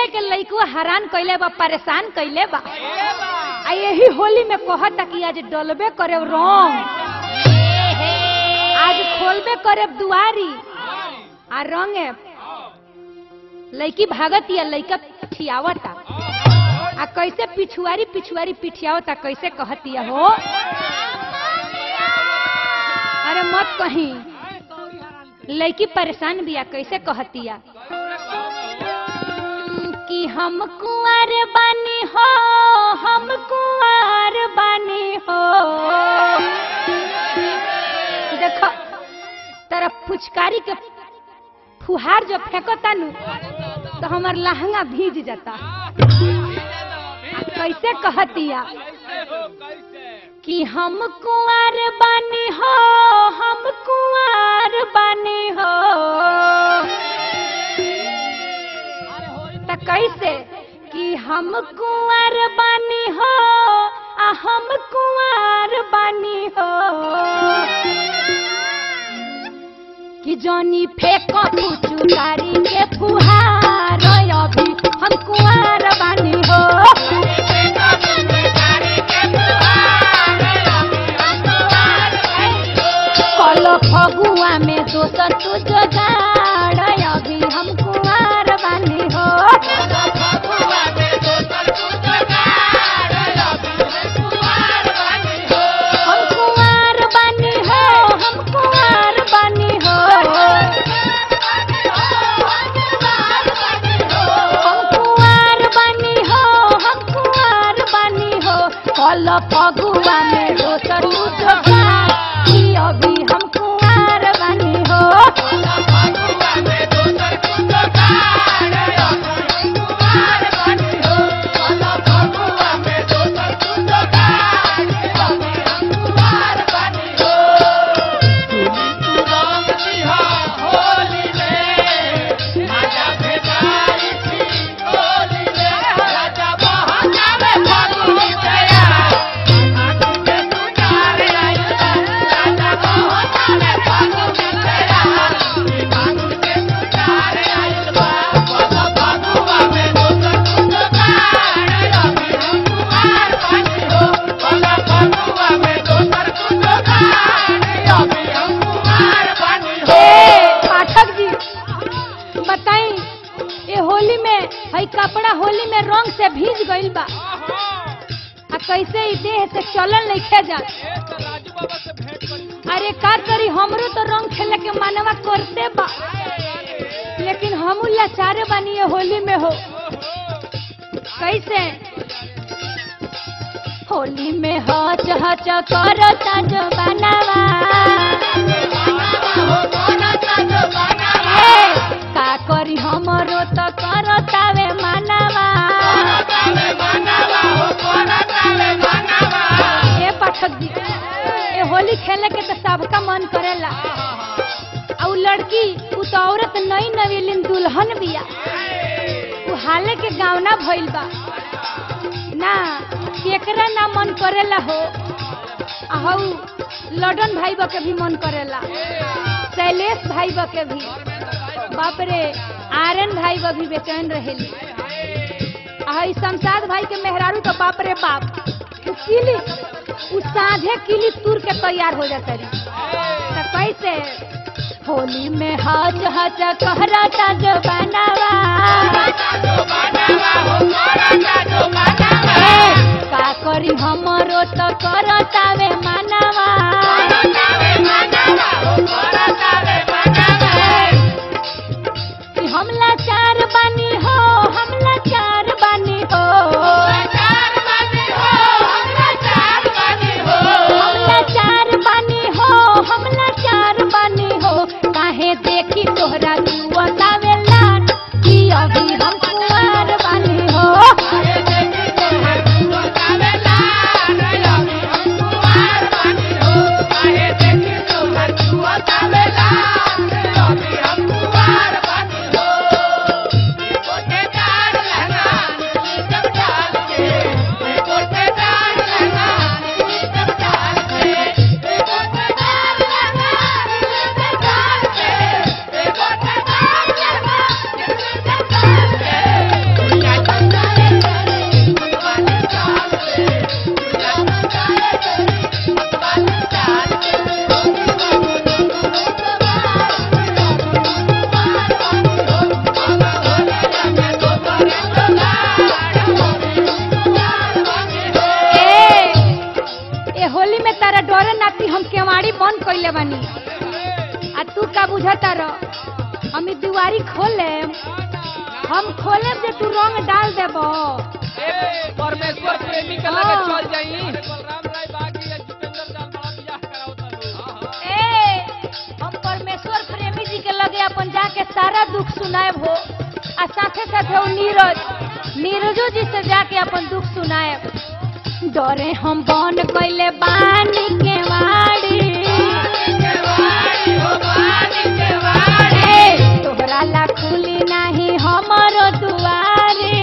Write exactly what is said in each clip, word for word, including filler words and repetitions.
लइके के लइको हैरान कइले बा, परेशान कइले बा। आ यही होली में कहता कि आज डलबे करे रंग, आज खोलबे करे दुआरी आ रंगे। लइकी भागत या लइका पिछियावता आ कैसे पिछुआरी पिछुआरी पिछियावता कैसे कहतिया हो। अरे मत कहीं, लइकी परेशान बिया कैसे कहतिया कि हम कुंवर बानी हो, हम कुंवर बानी हो। देखो तेरा फुचकारी के फुहार जो फेंकता नु तो हमार लहंगा भीज जाता। कैसे कहतिया कि हम कुंवर बानी हो, हम कुंवर बानी हो। त कैसे कि हम कुंवर बानी हो, आ हम कुंवर बानी हो। कि जॉनी फेंको फुचकारी के फुहार, अभी हम कुंवर बानी हो। कल फगुआ में दोसर तू जोगाड़, अभी हम कुंवर बानी हो। हम कुंवर बानी हो, हम कुंवर बानी हो। हम कुंवर बानी हो, हम कुंवर बानी हो। कल फगुआ में दोसर तू जोगाड़, अभी हम कुंवर बानी हो। कपड़ा होली में रंग से भीज गइल बा, आ कैसे ई देह से चलल नहीं खे जा। अरे का करी, हमरो तो रंग खेले के मानवा करते बा, लेकिन हम लाचारे बानी होली में हो। कैसे होली में हच हच करता जो बनावा, का करी हमरो तो करतावे मानवा। ए पाठक जी, ए होली खेले के तो सबका मन करेला। और लड़की उ तो औरत नई नवीलिन दुल्हन बिया, उ हाले के गावना भइल बा ना, केकरा ना मन करेला हो। आहू लडन भाई बा के भी मन करेला, शैलेश भाई बा के भी। बाप रे, आर्यन भाई बा भी बेचैन रहेली। आई शमशाद भाई के मेहरारू तो बाप रे बाप, किली उ साझे किली तूर के तैयार हो जाता रही। तो कैसे होली में हच हच कहराता जो बनावा, का करी हमरो तो करतावे मानवा। हम लाचार बानी हो, हम लाचार बानी हो। हम लाचार बानी हो, हम लाचार बानी हो। काहे देखी तोहरा जुआतावे लाट, कि अभी हम कुंवर बानी हो। What? का बुझता रह हम ई दुआरी खोले हम खोले जे तू रंग डाल देबो परमेश्वर प्रेमी के लगे चल जाई ए हम परमेश्वर प्रेमी जी के लगे अपन जाके सारा दुख सुनाएब हो आ साथे साथे वो नीरज नीरजो जी से जाके अपन दुख सुनाएब डरे हम बन कइले बानी के वाड़ी तोहरा ला खुली नाही हमरो दुआरी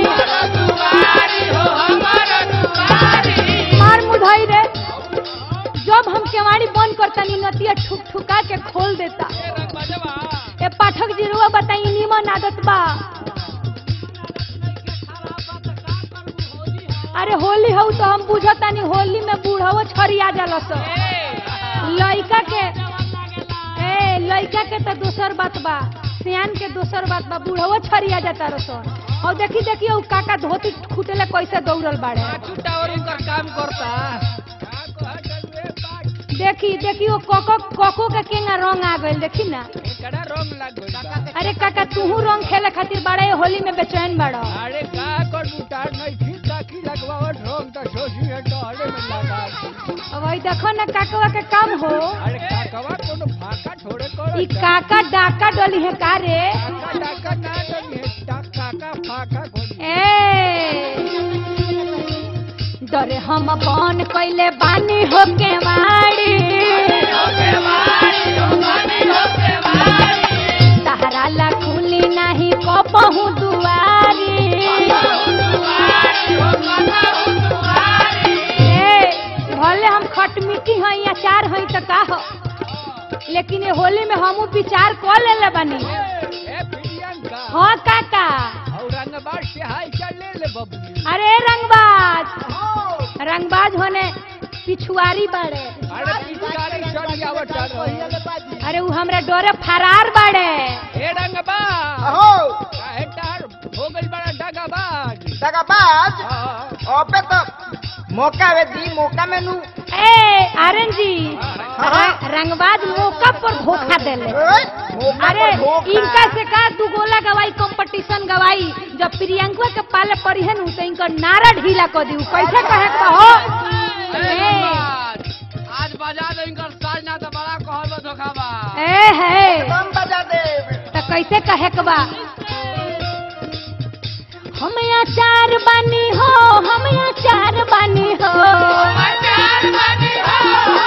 मार मुधाई रे जब हम केवाड़ी बंद करतनी नतिया ठुक ठुका के खोल देता ए पाठक जी रुआ बताई निमन आदत बा अरे होली हऊ तो हम बुझतानी होली में बूढ़ाओ छरिया जालस लइका के ए लइका के तो दोसर बात बा सियान के दोसर बात बा बूढ़ाओ छरिया जाता रस और देखी देखी उ काका धोती खुटेले कैसे दौड़ल बाड़े टावर उनकर काम करता देखी देखी वो कोको कोको के केंगा रंग आ गइल देखी ना एकड़ा रंग लाग गइल अरे काका तूहू रंग खेले खातिर बड़े होली में बेचैन बड़ो अरे का कर बुटार नहीं ठीक ताकि लगवावत रंग त सोची है तो अरे में लगा अब भाई देखो ना काकवा के काम हो अरे काकवा कोनो फाका छोड़े कर ई काका डाका डोली है का रे काका ना डली है काका फाका कोनी ए डरे हम बन कइले बानी हो के वाड़ी सहारा ला खुली नाही कपहू दुआरी ए भले हम खटमिट्टी हई अचार हई त का हो लेकिन ये होली में हमू विचार कर लेले बानी ए प्रियंका हाँ काका और रंगबाज से हाय चल ले ले बबली अरे रंगबाज रंगबाज होने पिछुआरी बाड़े अरे पिचकारी चढ़ जावत अरे वो हमरा डोरे फरार बाड़े ए रंगबा अहो काहे टार हो गइल बड़ा डगाबाज दगाबाज हां ओपे तो मौका वे दी मौका में नू ए आर्यन जी र- रंगबाज मौका पर धोखा देले ए, मौका अरे पर धोखा। इनका से का दू गोला गवाई कंपटीशन गवाई जब प्रियंका के पाले पड़ी है नु तो इनका नारा ढीला कर दी कैसे कहे के हो ए आज बजा दे इनकर साज ना तो बड़ा कहब धोखाबा ए है दम बजा दे तो कैसे कहे के बा हम अचार बानी हो हम अचार बानी हो हम अचार बानी हो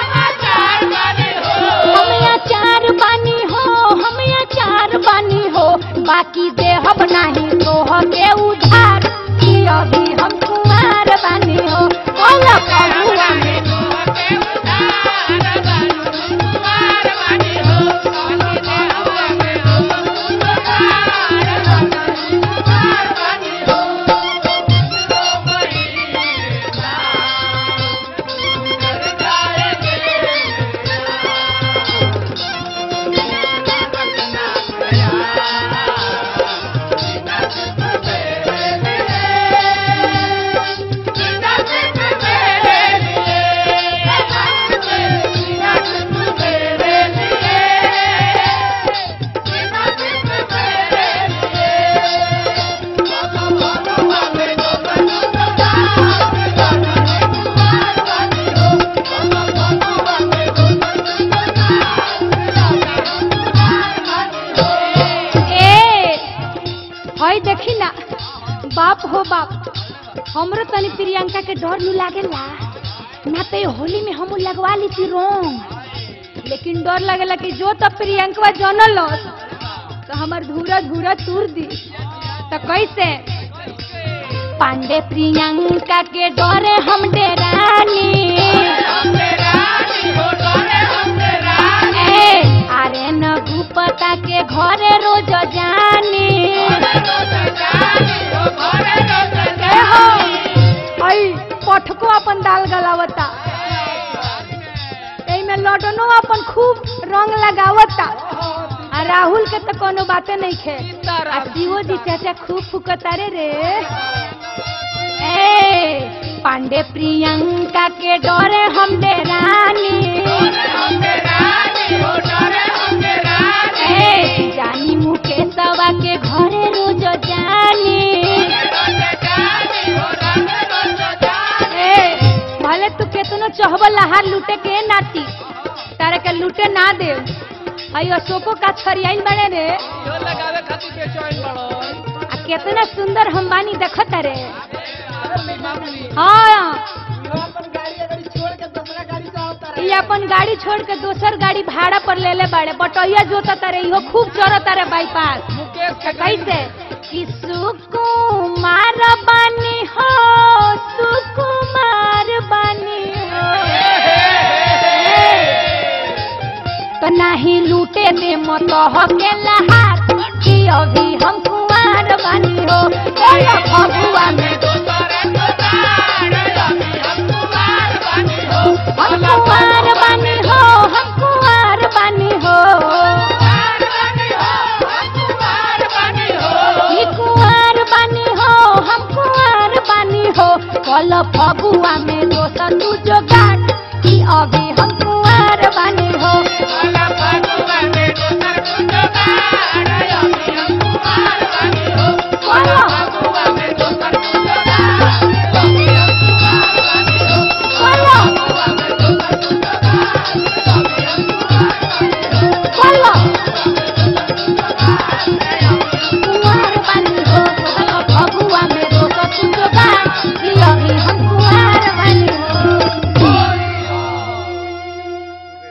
हम अचार बानी हो बाकी देहब नहीं तोह के उधार कि अभी हम कुमार बानी हो बोला कबुआ में हई देखी ना बाप हो बाप हमरो तनी प्रियंका के डर नहीं लागेला ना तो ये होली में हम लगवा ली थी रोंग लेकिन डर लगेला कि जो तो प्रियंका जनल तो हमार धूरा धूरा तूर दी तो कैसे पांडे प्रियंका के डरे हम डेरानी अरे न गुपता के घरे रोज जानी आई पठको अपन दाल गलावता में लडनो अपन खूब रंग लगावता आ राहुल के तो कोनो बाते नहीं खे आ शिवो जी चाचा खूब फुकता रे रे ए पांडे प्रियंका के डरे हम डेरानी तहार लूटे के नाती तारे के लूटे ना दे अयो अशोको का छरियाइन बने रे यो लगावे खातिर बेचैन बड़ो आ कितना सुंदर हम बानी देखत रे अरे मामूली हाँ यो अपन गाड़ी अगर छोड़ के दूसरा गाड़ी का होता ये अपन गाड़ी छोड़ के दोसर गाड़ी भाड़ा पर ले ले बाड़े बटैया जोता रे इहो खूब चरता रे बाईपास मुकेश के गाड़ी कैसे कि सुकुमार बानी हो सुकुमार बानी हो तो नहीं लूटे दे मत के लहार कि अभी हम कुंवार बानी हो ए फगुआ में हम कुंवार बानी हो हम कुंवार बानी हो ई कुंवार बानी हो हम कुंवार बानी हो कल फगुआ में दोसर तू जोगाड़ कि अभी हम